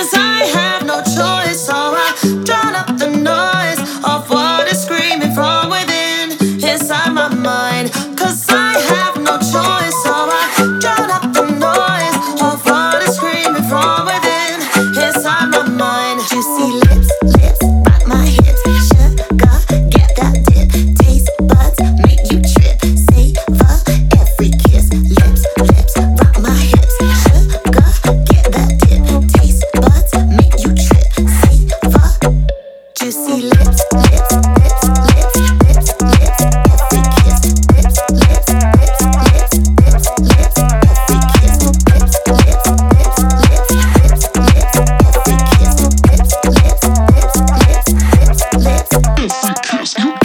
I have no choice, so I drown out the noise of what is screaming from within, inside my mind. 'Cause I have no choice, so I drown out the noise of what is screaming from within, inside my mind. Juicy lips, lips, rock my hips, sugar, get that dip, taste buds, make you trip, savor every kiss. Lips, lips, rock my hips, sugar, get that dip, taste buds, make you trip, savor. Juicy lips, lips, lips, lips, lips, lips, every kiss. Lips, lips, lips, lips, lips, lips, every kiss. Lips, lips, lips, lips, lips, lips, every kiss. Lips, lips, lips, lips, lips, lips, every kiss.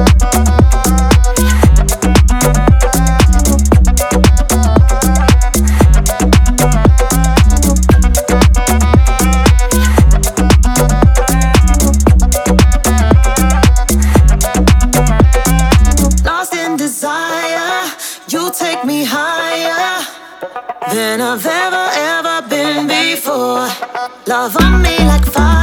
Lost in desire, you take me higher than I've ever been before. Love on me like fire.